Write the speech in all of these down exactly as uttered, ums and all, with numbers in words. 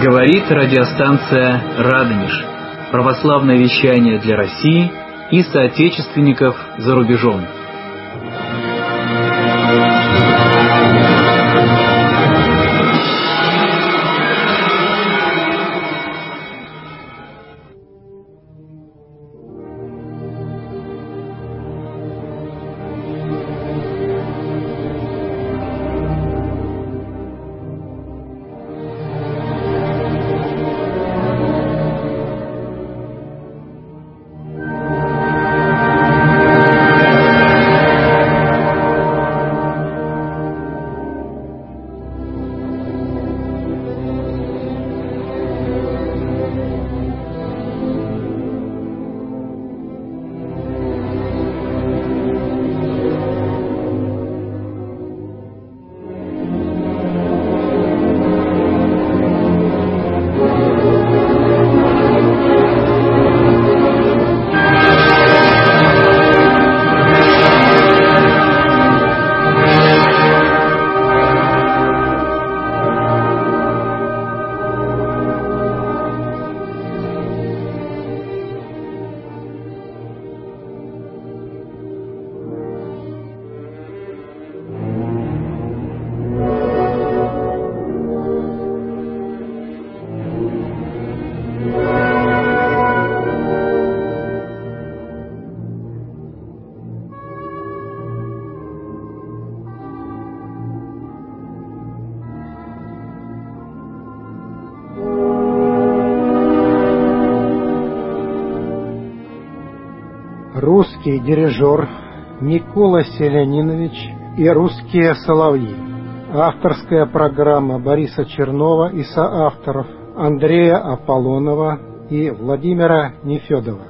Говорит радиостанция «Радонеж». Православное вещание для России и соотечественников за рубежом. Русский дирижер Микола Селянинович и русские соловьи. Авторская программа Бориса Чернова и соавторов Андрея Аполлонова и Владимира Нефедова.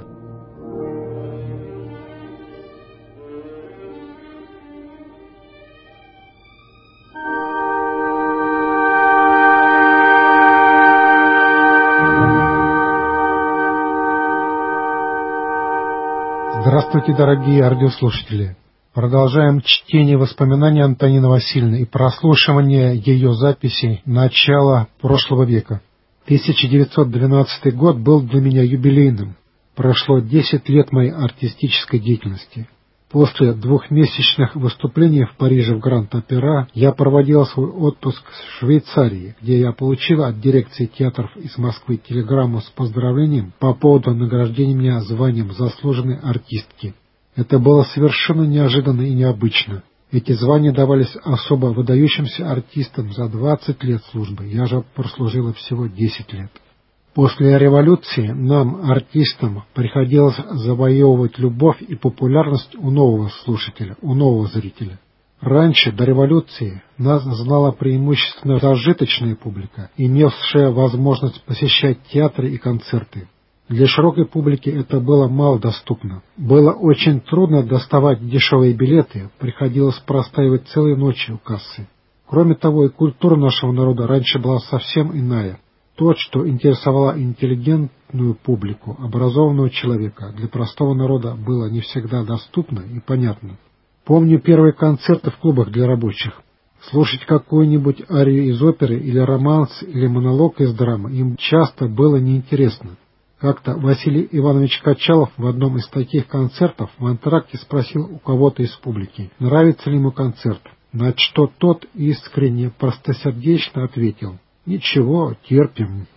Здравствуйте, дорогие радиослушатели! Продолжаем чтение воспоминаний Антонины Васильевны и прослушивание ее записей начала прошлого века. тысяча девятьсот двенадцатый год был для меня юбилейным. Прошло десять лет моей артистической деятельности. После двухмесячных выступлений в Париже в Гранд-Опера я проводила свой отпуск в Швейцарии, где я получила от дирекции театров из Москвы телеграмму с поздравлением по поводу награждения меня званием заслуженной артистки. Это было совершенно неожиданно и необычно. Эти звания давались особо выдающимся артистам за двадцать лет службы, я же прослужила всего десять лет. После революции нам, артистам, приходилось завоевывать любовь и популярность у нового слушателя, у нового зрителя. Раньше, до революции, нас знала преимущественно зажиточная публика, имевшая возможность посещать театры и концерты. Для широкой публики это было мало доступно. Было очень трудно доставать дешевые билеты, приходилось простаивать целые ночи у кассы. Кроме того, и культура нашего народа раньше была совсем иная. То, что интересовало интеллигентную публику, образованного человека, для простого народа было не всегда доступно и понятно. Помню первые концерты в клубах для рабочих. Слушать какую-нибудь арию из оперы или романс, или монолог из драмы им часто было неинтересно. Как-то Василий Иванович Качалов в одном из таких концертов в антракте спросил у кого-то из публики, нравится ли ему концерт, на что тот искренне, простосердечно ответил: «Ничего, терпим».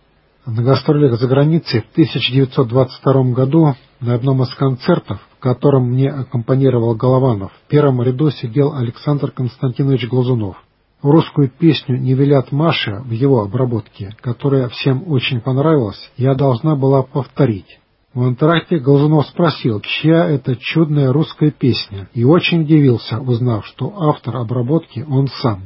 На гастролях за границей в тысяча девятьсот двадцать втором году на одном из концертов, в котором мне аккомпанировал Голованов, в первом ряду сидел Александр Константинович Глазунов. Русскую песню «Не велят Маше» в его обработке, которая всем очень понравилась, я должна была повторить. В антракте Глазунов спросил, чья это чудная русская песня, и очень удивился, узнав, что автор обработки он сам.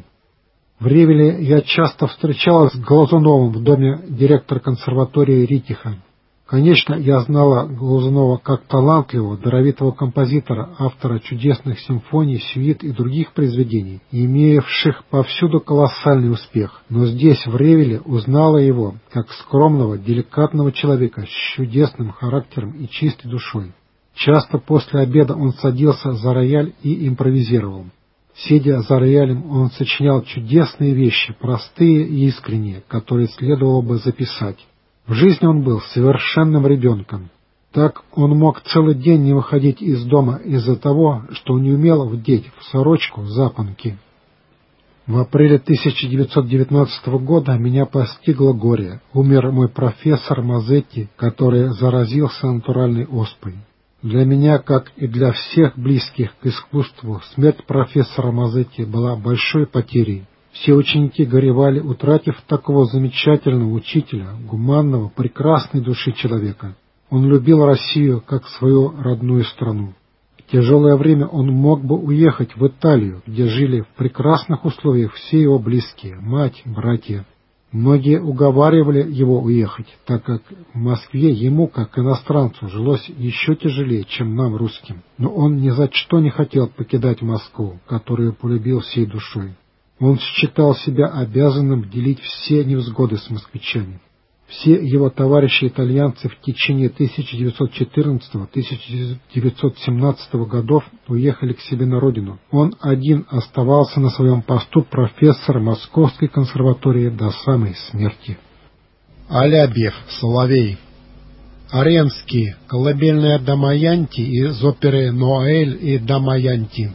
В Ревеле я часто встречалась с Глазуновым в доме директора консерватории Ритиха. Конечно, я знала Глазунова как талантливого, даровитого композитора, автора чудесных симфоний, сюит и других произведений, имевших повсюду колоссальный успех, но здесь, в Ревеле, узнала его как скромного, деликатного человека с чудесным характером и чистой душой. Часто после обеда он садился за рояль и импровизировал. Сидя за роялем, он сочинял чудесные вещи, простые и искренние, которые следовало бы записать. В жизни он был совершенным ребенком. Так он мог целый день не выходить из дома из-за того, что не умел вдеть в сорочку запонки. В апреле тысяча девятьсот девятнадцатого года меня постигло горе. Умер мой профессор Мазетти, который заразился натуральной оспой. Для меня, как и для всех близких к искусству, смерть профессора Мазетти была большой потерей. Все ученики горевали, утратив такого замечательного учителя, гуманного, прекрасной души человека. Он любил Россию как свою родную страну. В тяжелое время он мог бы уехать в Италию, где жили в прекрасных условиях все его близкие, мать, братья. Многие уговаривали его уехать, так как в Москве ему, как иностранцу, жилось еще тяжелее, чем нам, русским. Но он ни за что не хотел покидать Москву, которую полюбил всей душой. Он считал себя обязанным делить все невзгоды с москвичами. Все его товарищи-итальянцы в течение тысяча девятьсот четырнадцатого — тысяча девятьсот семнадцатого годов уехали к себе на родину. Он один оставался на своем посту профессора Московской консерватории до самой смерти. Алябьев, Соловей. Аренский, колыбельная Дамаянти из оперы «Ноэль и Дамаянти».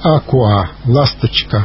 Акуа, ласточка.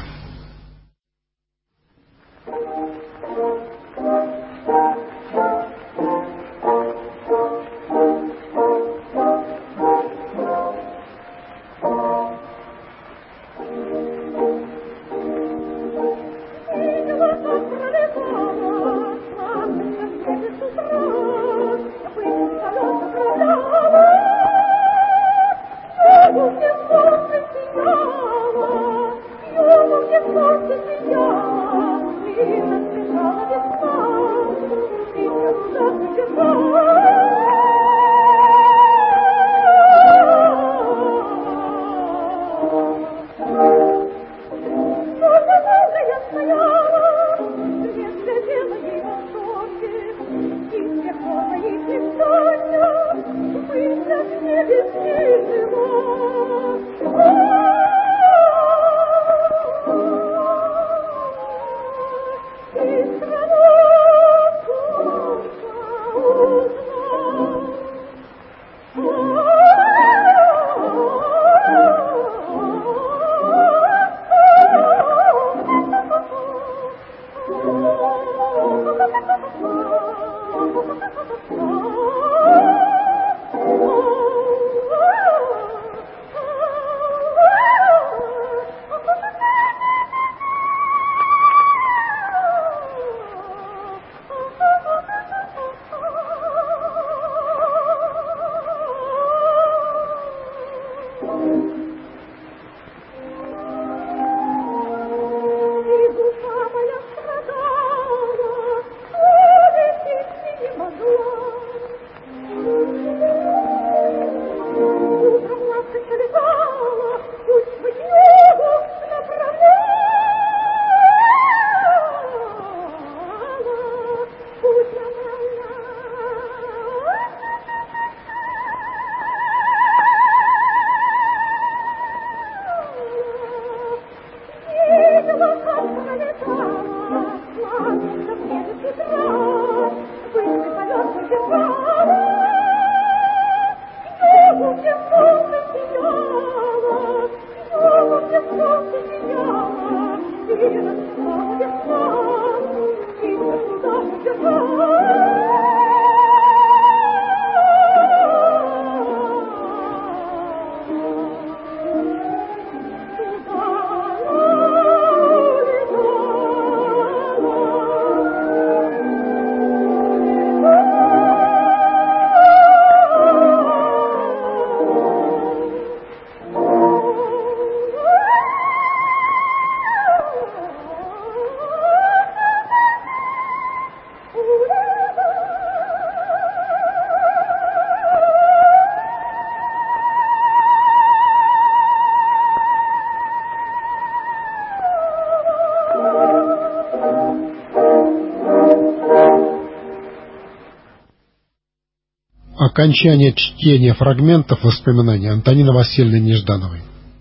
Окончание чтения фрагментов воспоминаний Антонины Васильевны Неждановой.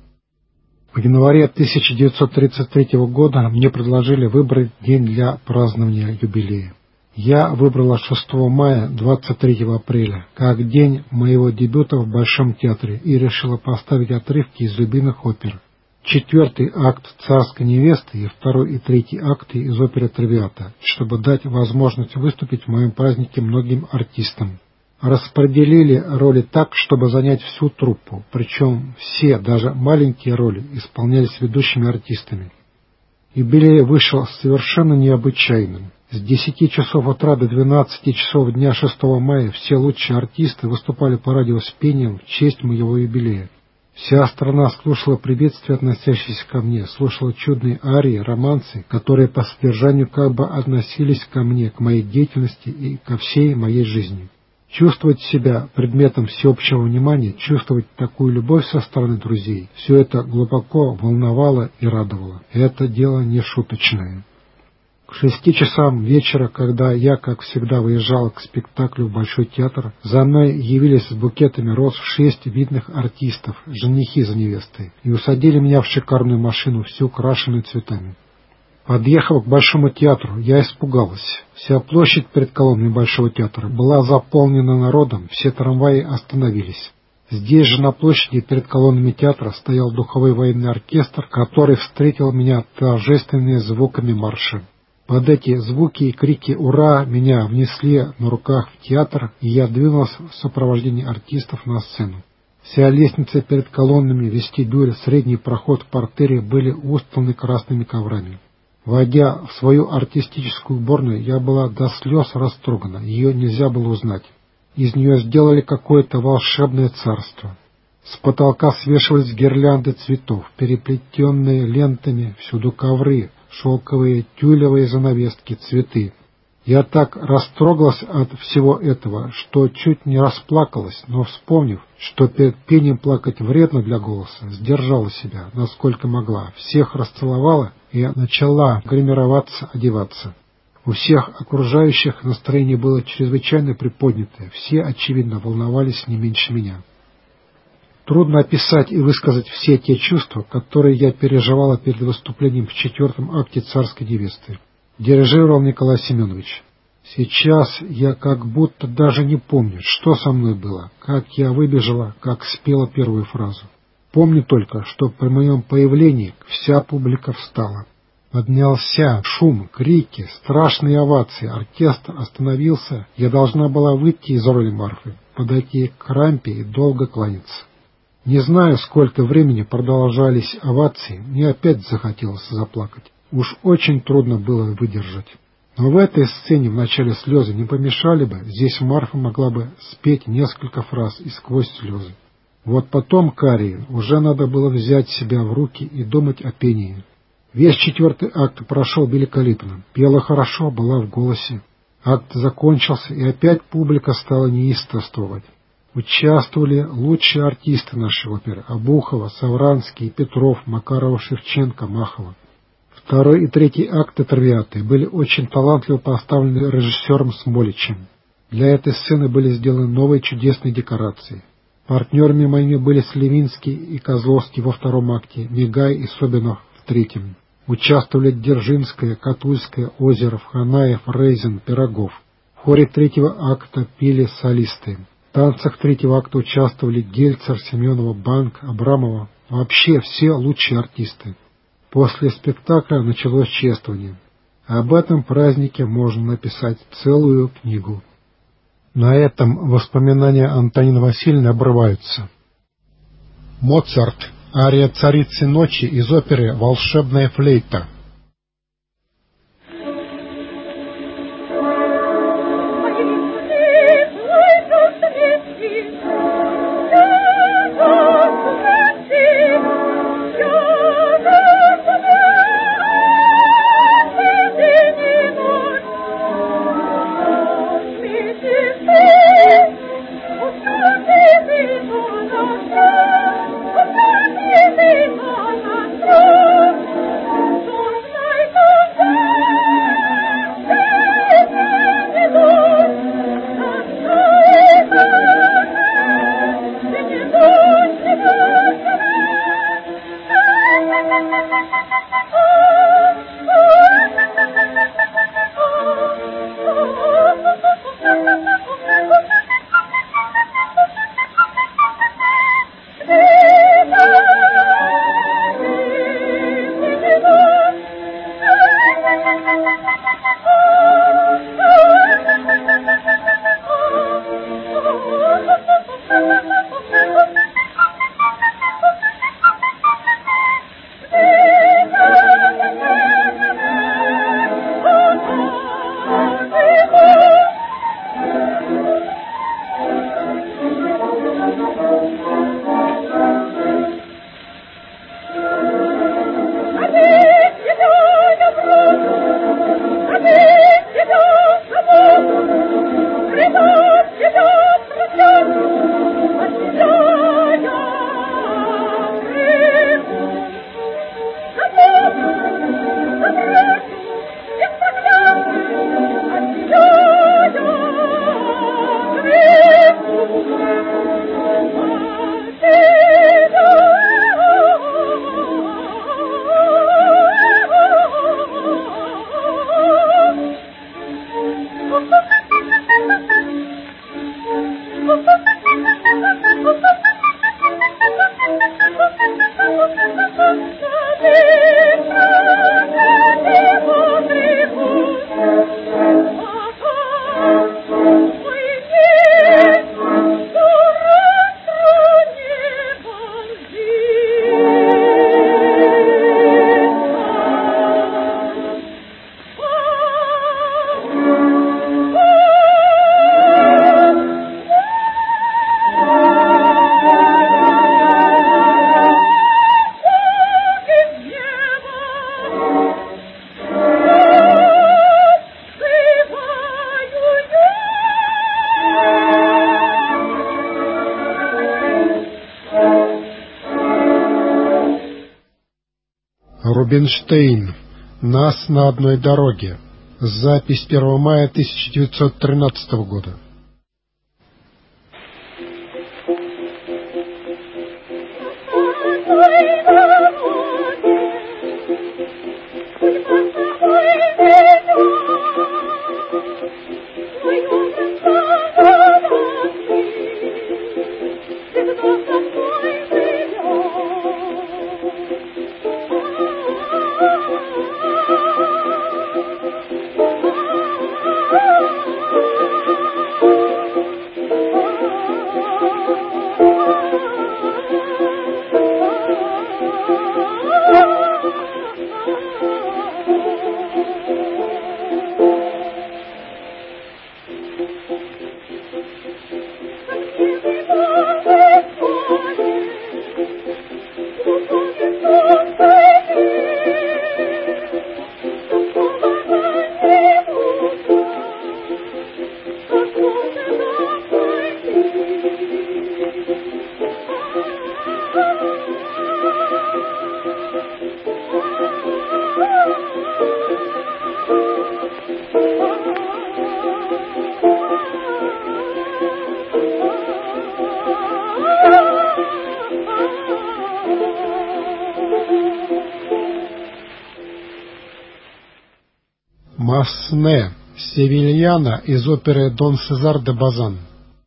В январе тысяча девятьсот тридцать третьего года мне предложили выбрать день для празднования юбилея. Я выбрала шестого мая, двадцать третьего апреля, как день моего дебюта в Большом театре и решила поставить отрывки из любимых опер. Четвертый акт «Царской невесты» и второй и третий акты из оперы «Травиата», чтобы дать возможность выступить в моем празднике многим артистам. Распределили роли так, чтобы занять всю труппу, причем все, даже маленькие роли, исполнялись ведущими артистами. Юбилей вышел совершенно необычайным. С десяти часов утра до двенадцати часов дня шестого мая все лучшие артисты выступали по радио с пением в честь моего юбилея. Вся страна слушала приветствия, относящиеся ко мне, слушала чудные арии, романсы, которые по содержанию как бы относились ко мне, к моей деятельности и ко всей моей жизни. Чувствовать себя предметом всеобщего внимания, чувствовать такую любовь со стороны друзей, все это глубоко волновало и радовало. Это дело не шуточное. К шести часам вечера, когда я, как всегда, выезжал к спектаклю в Большой театр, за мной явились с букетами роз шесть видных артистов, женихи за невестой, и усадили меня в шикарную машину, всю украшенную цветами. Подъехав к Большому театру, я испугалась. Вся площадь перед колонной Большого театра была заполнена народом, все трамваи остановились. Здесь же на площади перед колоннами театра стоял духовой военный оркестр, который встретил меня торжественными звуками марша. Под эти звуки и крики «Ура!» меня внесли на руках в театр, и я двинулся в сопровождении артистов на сцену. Вся лестница перед колоннами, вестибюль, средний проход в партере были устланы красными коврами. Войдя в свою артистическую уборную, я была до слез растрогана, ее нельзя было узнать. Из нее сделали какое-то волшебное царство. С потолка свешивались гирлянды цветов, переплетенные лентами, всюду ковры, шелковые тюлевые занавески, цветы. Я так растрогалась от всего этого, что чуть не расплакалась, но, вспомнив, что перед пением плакать вредно для голоса, сдержала себя, насколько могла, всех расцеловала и начала гримироваться, одеваться. У всех окружающих настроение было чрезвычайно приподнятое, все, очевидно, волновались не меньше меня. Трудно описать и высказать все те чувства, которые я переживала перед выступлением в четвертом акте «Царской невесты». Дирижировал Николай Семенович. Сейчас я как будто даже не помню, что со мной было, как я выбежала, как спела первую фразу. Помню только, что при моем появлении вся публика встала. Поднялся шум, крики, страшные овации, оркестр остановился, я должна была выйти из роли Марфы, подойти к рампе и долго кланяться. Не знаю, сколько времени продолжались овации, мне опять захотелось заплакать. Уж очень трудно было выдержать. Но в этой сцене вначале слезы не помешали бы, здесь Марфа могла бы спеть несколько фраз и сквозь слезы. Вот потом к арии уже надо было взять себя в руки и думать о пении. Весь четвертый акт прошел великолепно, пела хорошо, была в голосе. Акт закончился, и опять публика стала неистовствовать. Участвовали лучшие артисты нашей оперы — Обухова, Савранский, Петров, Макарова, Шевченко, Махова. Второй и третий акты «Травиаты» были очень талантливо поставлены режиссером Смоличем. Для этой сцены были сделаны новые чудесные декорации. Партнерами моими были Сливинский и Козловский во втором акте, Мигай и Собинов в третьем. Участвовали Дзержинская, Катульская, Озеров, Ханаев, Рейзен, Пирогов. В хоре третьего акта пели солисты. В танцах третьего акта участвовали Гельцер, Семенова, Банк, Абрамова. Вообще все лучшие артисты. После спектакля началось чествование. Об этом празднике можно написать целую книгу. На этом воспоминания Антонины Васильевны обрываются. Моцарт. Ария «Царицы ночи» из оперы «Волшебная флейта». Amen. Рубинштейн. Нас на одной дороге. Запись первого мая тысяча девятьсот тринадцатого года. Масне, Севильяна из оперы «Дон Сезар де Базан».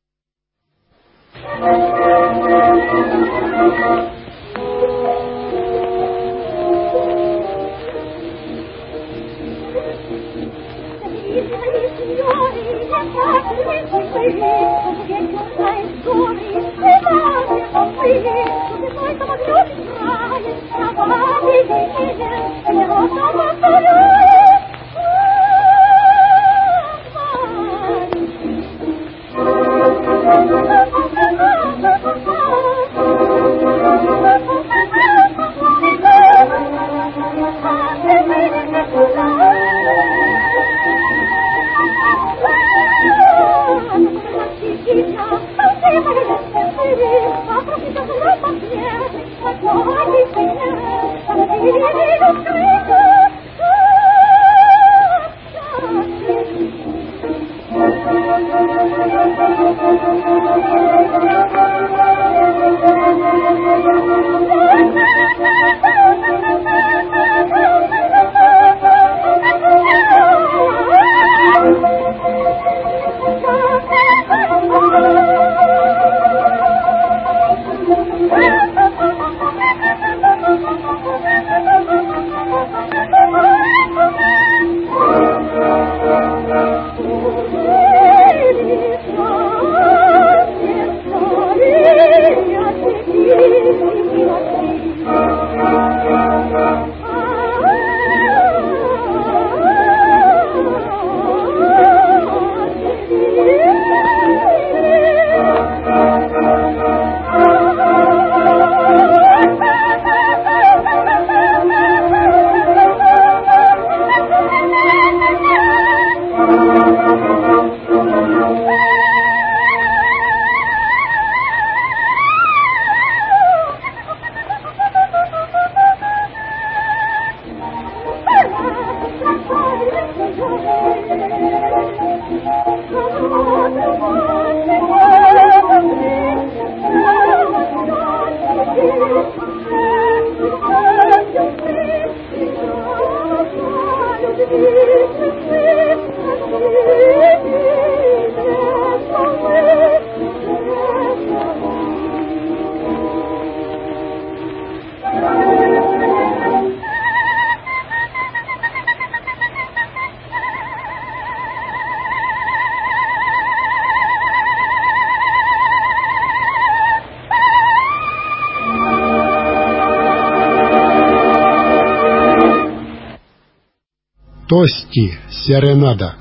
Тости, серенада.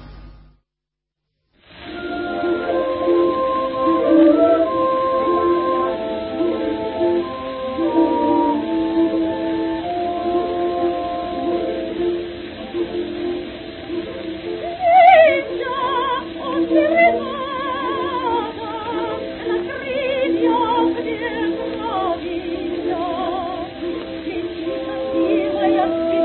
Thank you.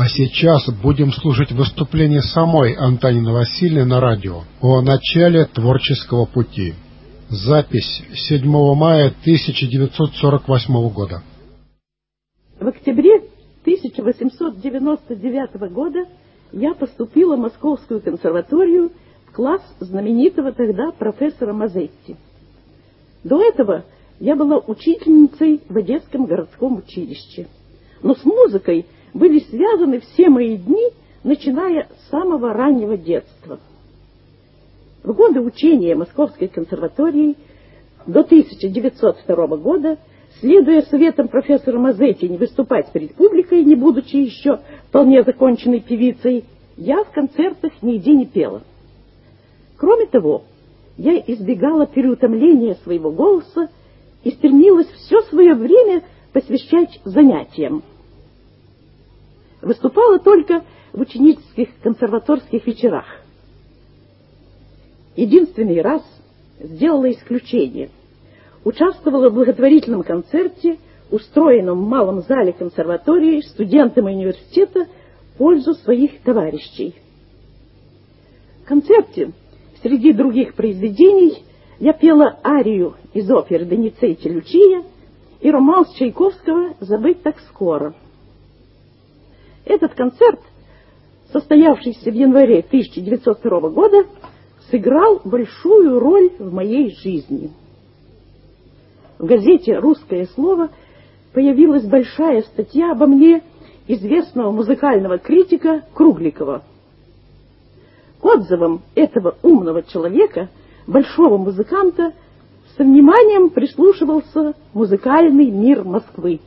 А сейчас будем слушать выступление самой Антонины Васильевны на радио о начале творческого пути. Запись седьмого мая тысяча девятьсот сорок восьмого года. В октябре тысяча восемьсот девяносто девятого года я поступила в Московскую консерваторию в класс знаменитого тогда профессора Мазетти. До этого я была учительницей в Одесском городском училище. Но с музыкой были связаны все мои дни, начиная с самого раннего детства. В годы учения Московской консерватории до тысяча девятьсот второго года, следуя советам профессора Мазетти не выступать перед публикой, не будучи еще вполне законченной певицей, я в концертах нигде не пела. Кроме того, я избегала переутомления своего голоса и стремилась все свое время посвящать занятиям. Выступала только в ученических консерваторских вечерах. Единственный раз сделала исключение. Участвовала в благотворительном концерте, устроенном в малом зале консерватории студентами университета в пользу своих товарищей. В концерте, среди других произведений, я пела арию из оперы «Доницетти Лючия» и романс Чайковского «Забыть так скоро». Этот концерт, состоявшийся в январе тысяча девятьсот второго года, сыграл большую роль в моей жизни. В газете «Русское слово» появилась большая статья обо мне известного музыкального критика Кругликова. К отзывам этого умного человека, большого музыканта, со вниманием прислушивался музыкальный мир Москвы.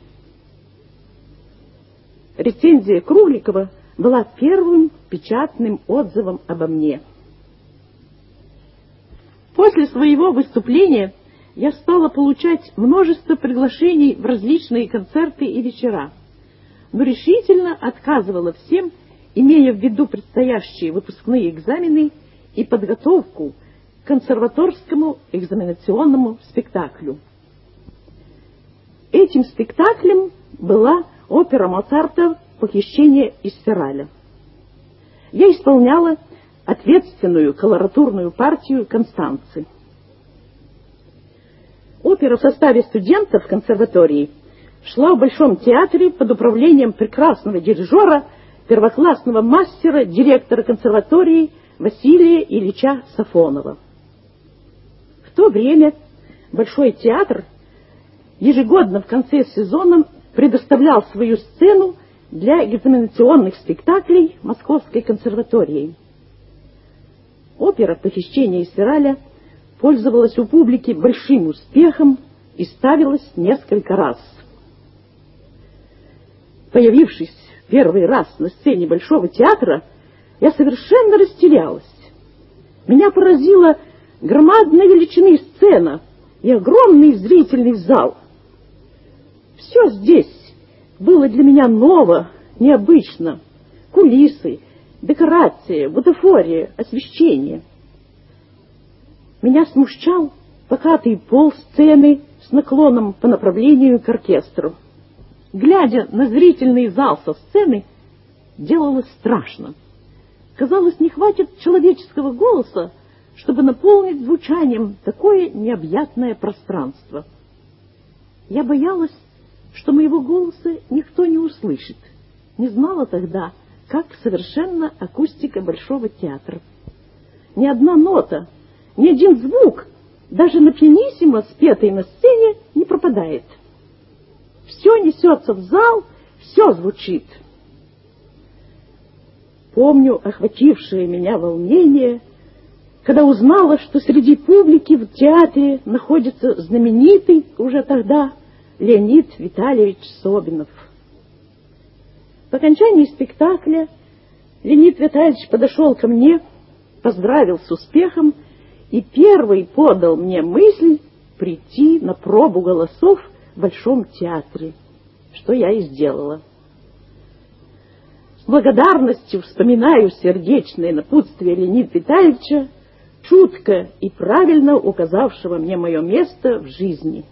Рецензия Кругликова была первым печатным отзывом обо мне. После своего выступления я стала получать множество приглашений в различные концерты и вечера, но решительно отказывала всем, имея в виду предстоящие выпускные экзамены и подготовку к консерваторскому экзаменационному спектаклю. Этим спектаклем была опера Моцарта «Похищение из Сираля». Я исполняла ответственную колоратурную партию Констанцы. Опера в составе студентов консерватории шла в Большом театре под управлением прекрасного дирижера, первоклассного мастера, директора консерватории Василия Ильича Сафонова. В то время Большой театр ежегодно в конце сезона предоставлял свою сцену для экзаменационных спектаклей Московской консерватории. Опера «Похищение из Сираля» пользовалась у публики большим успехом и ставилась несколько раз. Появившись первый раз на сцене Большого театра, я совершенно растерялась. Меня поразила громадной величины сцена и огромный зрительный зал. Все здесь было для меня ново, необычно. Кулисы, декорации, бутафория, освещение. Меня смущал покатый пол сцены с наклоном по направлению к оркестру. Глядя на зрительный зал со сцены, делалось страшно. Казалось, не хватит человеческого голоса, чтобы наполнить звучанием такое необъятное пространство. Я боялась, что моего голоса никто не услышит. Не знала тогда, как совершенна акустика Большого театра. Ни одна нота, ни один звук, даже на пианиссимо, спетой на сцене, не пропадает. Все несется в зал, все звучит. Помню охватившее меня волнение, когда узнала, что среди публики в театре находится знаменитый уже тогда Леонид Витальевич Собинов. По окончании спектакля Леонид Витальевич подошел ко мне, поздравил с успехом и первый подал мне мысль прийти на пробу голосов в Большом театре, что я и сделала. С благодарностью вспоминаю сердечное напутствие Леонида Витальевича, чутко и правильно указавшего мне мое место в жизни.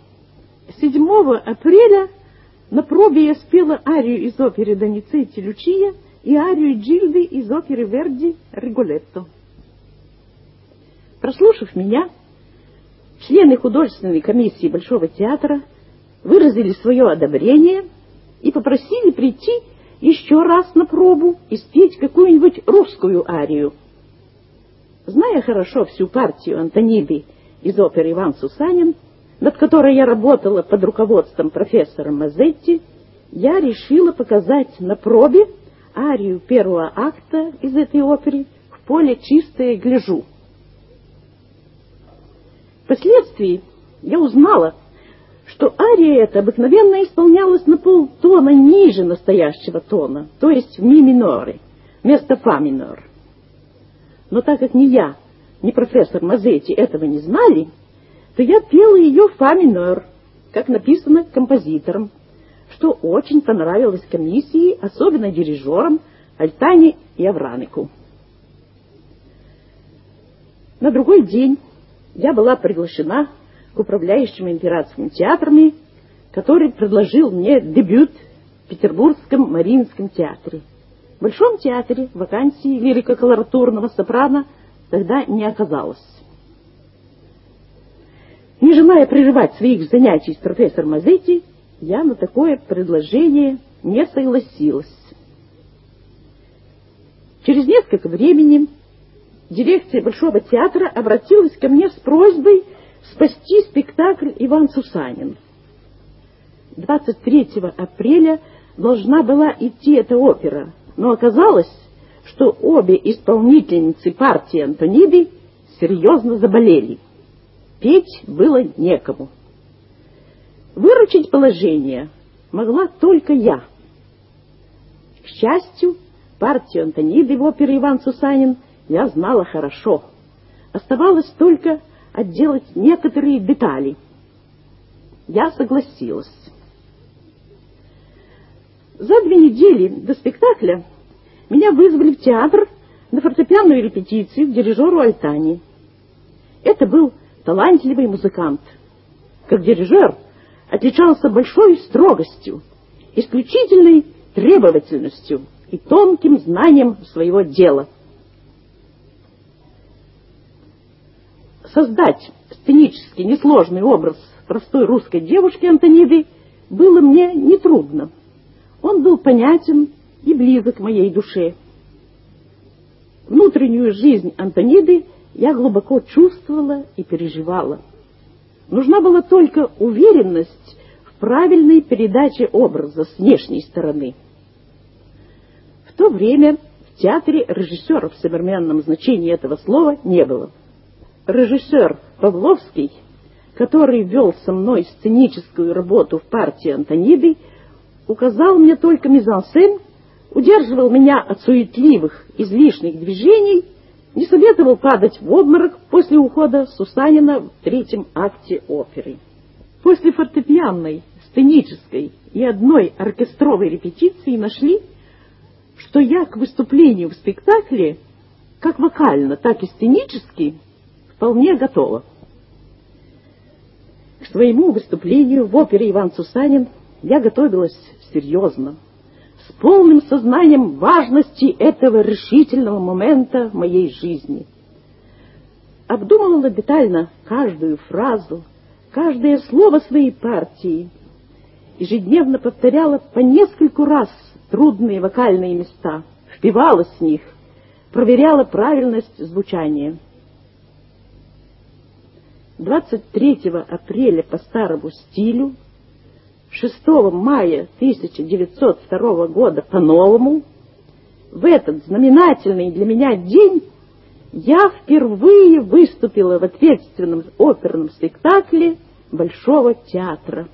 седьмого апреля на пробе я спела арию из оперы «Доницетти Лючия» и арию Джильды из оперы Верди «Риголетто». Прослушав меня, члены художественной комиссии Большого театра выразили свое одобрение и попросили прийти еще раз на пробу и спеть какую-нибудь русскую арию. Зная хорошо всю партию Антониды из оперы «Иван Сусанин», над которой я работала под руководством профессора Мазетти, я решила показать на пробе арию первого акта из этой оперы «В поле чистое гляжу». Впоследствии я узнала, что ария эта обыкновенно исполнялась на полтона ниже настоящего тона, то есть в ми миноре, вместо фа минор. Но так как ни я, ни профессор Мазетти этого не знали, то я пела ее в фа минор, как написано композитором, что очень понравилось комиссии, особенно дирижерам Альтани и Авранику. На другой день я была приглашена к управляющим императорскими театрами, который предложил мне дебют в Петербургском Мариинском театре. В Большом театре вакансии лирико-колоратурного сопрано тогда не оказалось. Не желая прерывать своих занятий с профессором Мазетти, я на такое предложение не согласилась. Через несколько времени дирекция Большого театра обратилась ко мне с просьбой спасти спектакль «Иван Сусанин». двадцать третьего апреля должна была идти эта опера, но оказалось, что обе исполнительницы партии Антониды серьезно заболели. Петь было некому. Выручить положение могла только я. К счастью, партию Антониды в опере «Иван Сусанин» я знала хорошо. Оставалось только отделать некоторые детали. Я согласилась. За две недели до спектакля меня вызвали в театр на фортепианную репетицию к дирижеру Альтани. Это был талантливый музыкант. Как дирижер отличался большой строгостью, исключительной требовательностью и тонким знанием своего дела. Создать сценически несложный образ простой русской девушки Антониды было мне нетрудно. Он был понятен и близок моей душе. Внутреннюю жизнь Антониды я глубоко чувствовала и переживала. Нужна была только уверенность в правильной передаче образа с внешней стороны. В то время в театре режиссера в современном значении этого слова не было. Режиссер Павловский, который вел со мной сценическую работу в партии Антониды, указал мне только мизансцен, удерживал меня от суетливых, излишних движений, не советовал падать в обморок после ухода Сусанина в третьем акте оперы. После фортепианной, сценической и одной оркестровой репетиции нашли, что я к выступлению в спектакле, как вокально, так и сценически, вполне готова. К своему выступлению в опере «Иван Сусанин» я готовилась серьезно, с полным сознанием важности этого решительного момента в моей жизни. Обдумывала детально каждую фразу, каждое слово своей партии, ежедневно повторяла по нескольку раз трудные вокальные места, впивалась в них, проверяла правильность звучания. двадцать третьего апреля по старому стилю, шестого мая тысяча девятьсот второго года по новому, в этот знаменательный для меня день я впервые выступила в ответственном оперном спектакле Большого театра.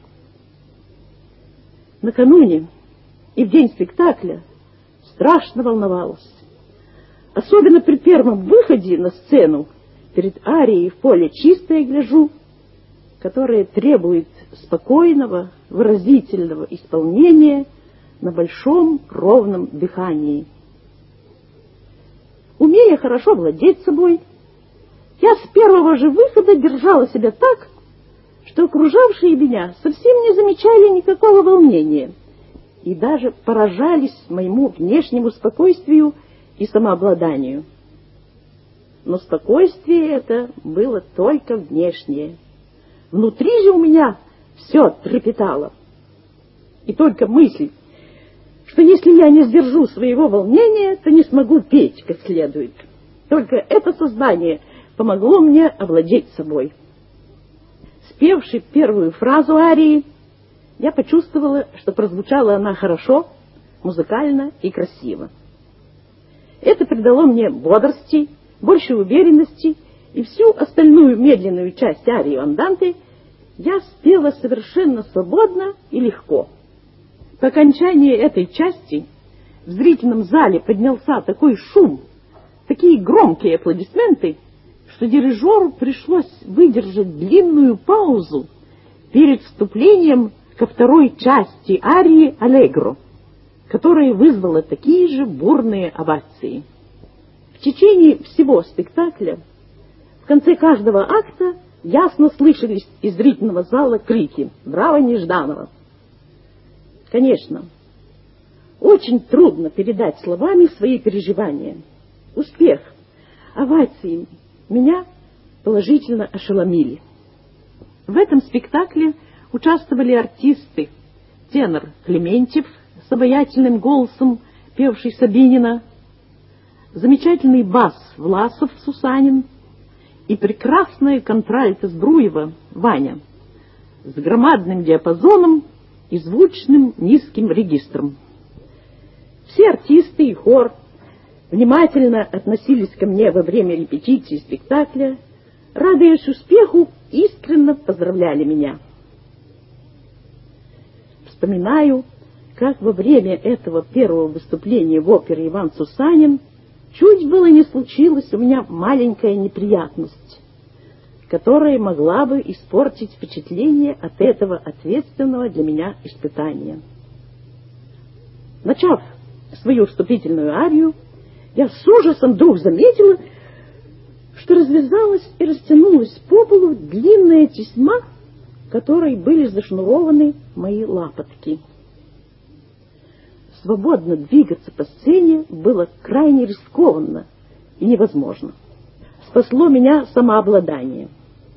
Накануне и в день спектакля страшно волновалась. Особенно при первом выходе на сцену перед арией «В поле чистое гляжу», которая требует спокойного, выразительного исполнения на большом ровном дыхании. Умея хорошо владеть собой, я с первого же выхода держала себя так, что окружавшие меня совсем не замечали никакого волнения и даже поражались моему внешнему спокойствию и самообладанию. Но спокойствие это было только внешнее. Внутри же у меня все трепетало. И только мысль, что если я не сдержу своего волнения, то не смогу петь как следует. Только это сознание помогло мне овладеть собой. Спевши первую фразу арии, я почувствовала, что прозвучала она хорошо, музыкально и красиво. Это придало мне бодрости, больше уверенности, и всю остальную медленную часть арии анданте я спела совершенно свободно и легко. По окончании этой части в зрительном зале поднялся такой шум, такие громкие аплодисменты, что дирижеру пришлось выдержать длинную паузу перед вступлением ко второй части арии «Аллегро», которая вызвала такие же бурные овации. В течение всего спектакля в конце каждого акта ясно слышались из зрительного зала крики «Браво, Нежданова!». Конечно, очень трудно передать словами свои переживания. Успех, овации меня положительно ошеломили. В этом спектакле участвовали артисты: тенор Клементьев с обаятельным голосом, певший Сабинина, замечательный бас Власов Сусанин и прекрасная контральто Збруева Ваня с громадным диапазоном и звучным низким регистром. Все артисты и хор внимательно относились ко мне во время репетиции спектакля, радуясь успеху, искренне поздравляли меня. Вспоминаю, как во время этого первого выступления в опере «Иван Сусанин» чуть было не случилась у меня маленькая неприятность, которая могла бы испортить впечатление от этого ответственного для меня испытания. Начав свою вступительную арию, я с ужасом вдруг заметила, что развязалась и растянулась по полу длинная тесьма, которой были зашнурованы мои лапотки. Свободно двигаться по сцене было крайне рискованно и невозможно. Спасло меня самообладание.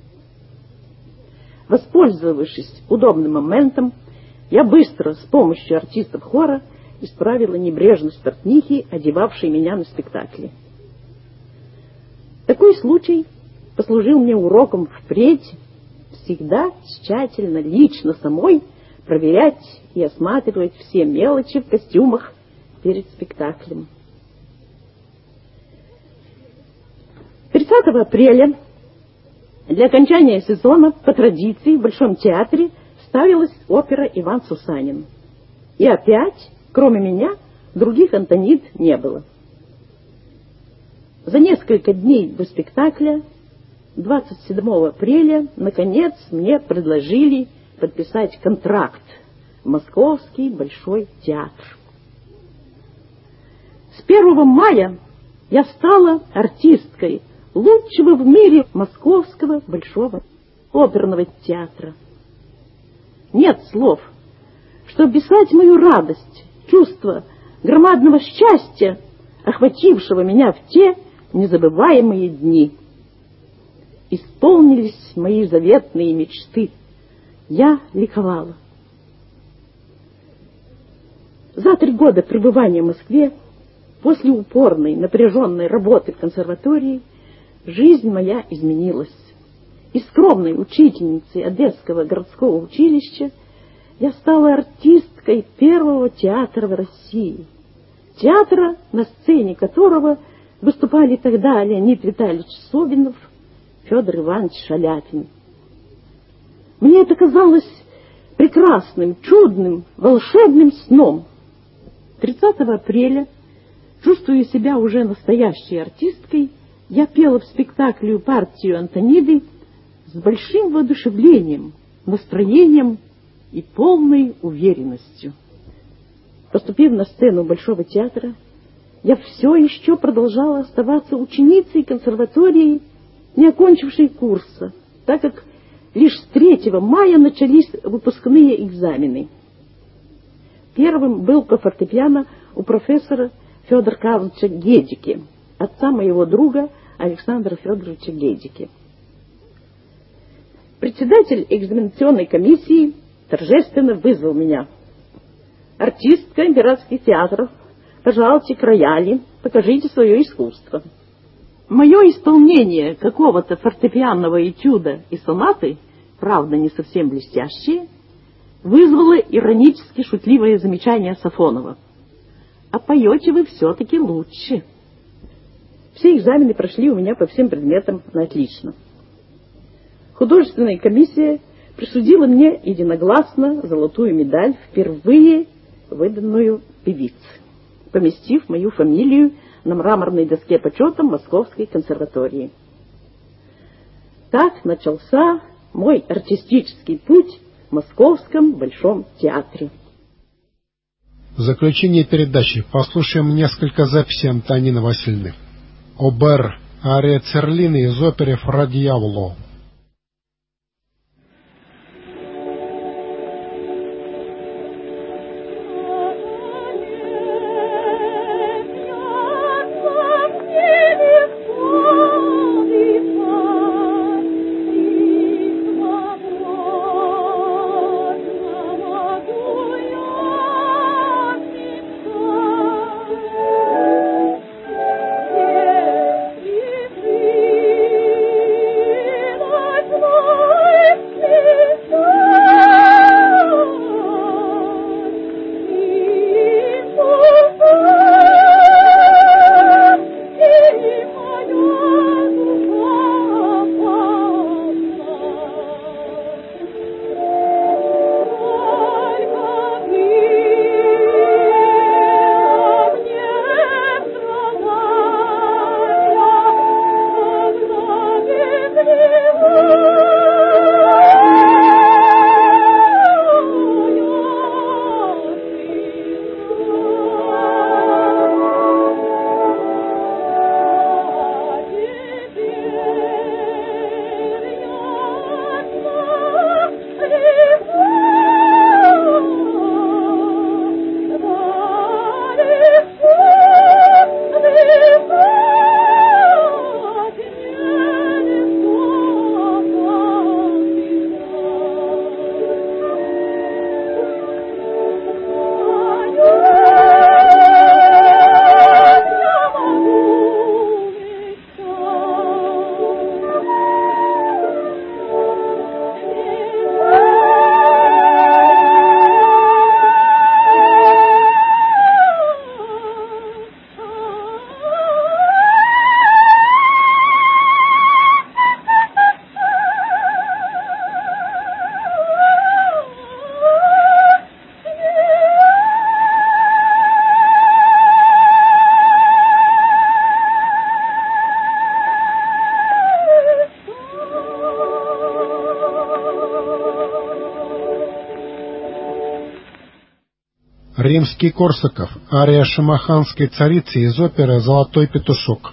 Воспользовавшись удобным моментом, я быстро с помощью артистов хора исправила небрежность портнихи, одевавшей меня на спектакле. Такой случай послужил мне уроком впредь всегда тщательно, лично самой проверять и осматривать все мелочи в костюмах перед спектаклем. тридцатого апреля для окончания сезона по традиции в Большом театре ставилась опера «Иван Сусанин». И опять, кроме меня, других Антонид не было. За несколько дней до спектакля, двадцать седьмого апреля, наконец мне предложили подписать контракт в Московский Большой театр. С первого мая я стала артисткой лучшего в мире Московского Большого оперного театра. Нет слов, чтобы описать мою радость, чувство громадного счастья, охватившего меня в те незабываемые дни. Исполнились мои заветные мечты. Я ликовала. За три года пребывания в Москве, после упорной, напряженной работы в консерватории, жизнь моя изменилась. Из скромной учительницы Одесского городского училища я стала артисткой первого театра в России. Театра, на сцене которого выступали тогда Леонид Витальевич Собинов, Федор Иванович Шаляпин. Мне это казалось прекрасным, чудным, волшебным сном. тридцатого апреля, чувствуя себя уже настоящей артисткой, я пела в спектакле партию Антониды с большим воодушевлением, настроением и полной уверенностью. Поступив на сцену Большого театра, я все еще продолжала оставаться ученицей консерватории, не окончившей курса, так как лишь с третьего мая начались выпускные экзамены. Первым был по фортепиано у профессора Федора Карловича Гедики, отца моего друга Александра Федоровича Гедики. Председатель экзаменационной комиссии торжественно вызвал меня. «Артистка императорских театров, пожалуйте к роялю, покажите свое искусство». Мое исполнение какого-то фортепианного этюда и сонаты, правда не совсем блестящие, вызвало иронически шутливое замечание Сафонова. «А поете вы все-таки лучше». Все экзамены прошли у меня по всем предметам на отлично. Художественная комиссия присудила мне единогласно золотую медаль, впервые выданную певице, поместив мою фамилию на мраморной доске почета Московской консерватории. Так начался мой артистический путь в Московском Большом театре. В заключение передачи послушаем несколько записей Антонины Васильевны. Обер, ария Церлины из оперы «Фра Дьяволо». Римский-Корсаков, ария шамаханской царицы из оперы «Золотой петушок».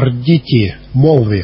Ардити, молви.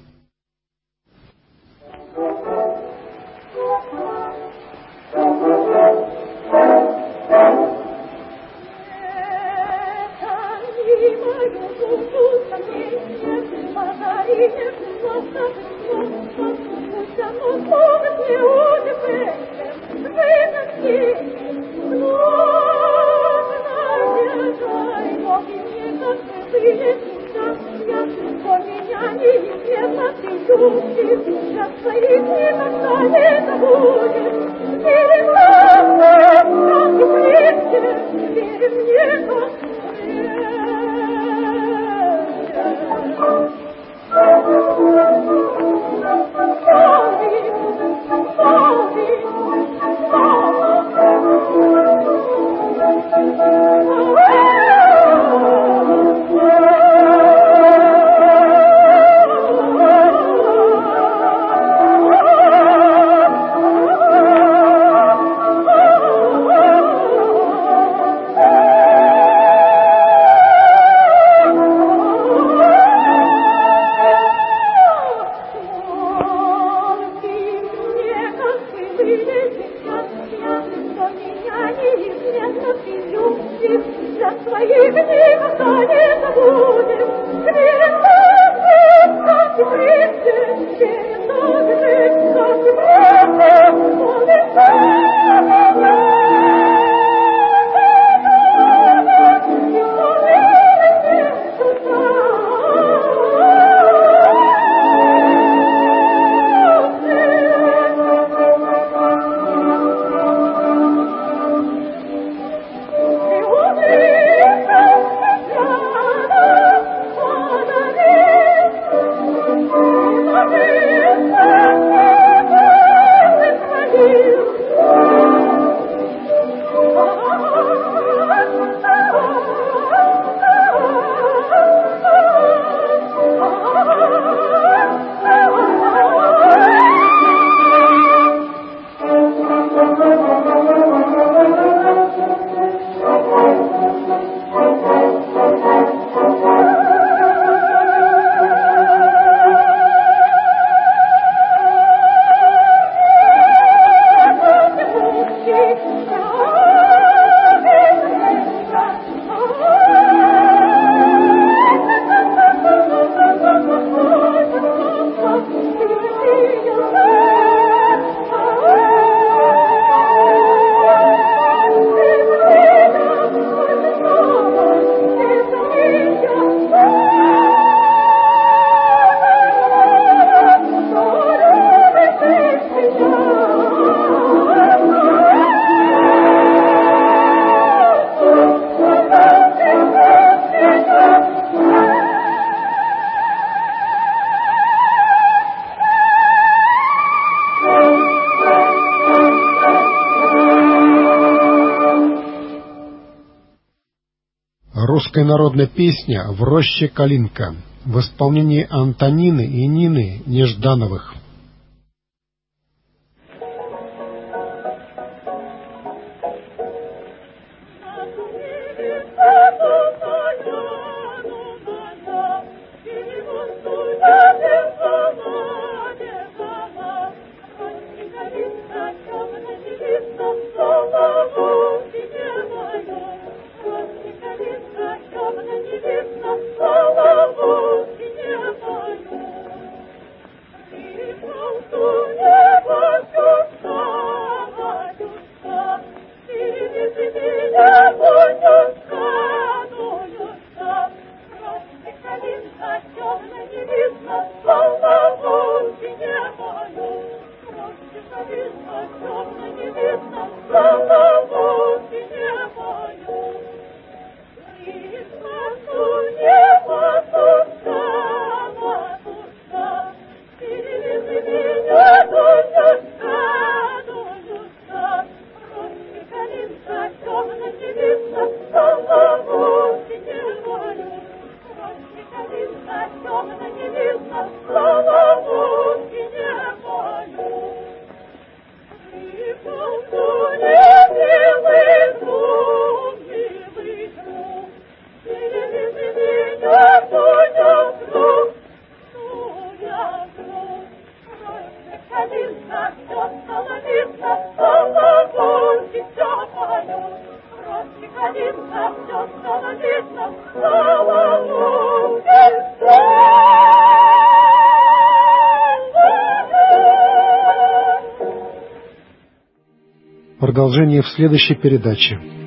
Русская народная песня «В роще калинка» в исполнении Антонины и Нины Неждановых. Thank you. Продолжение в следующей передаче.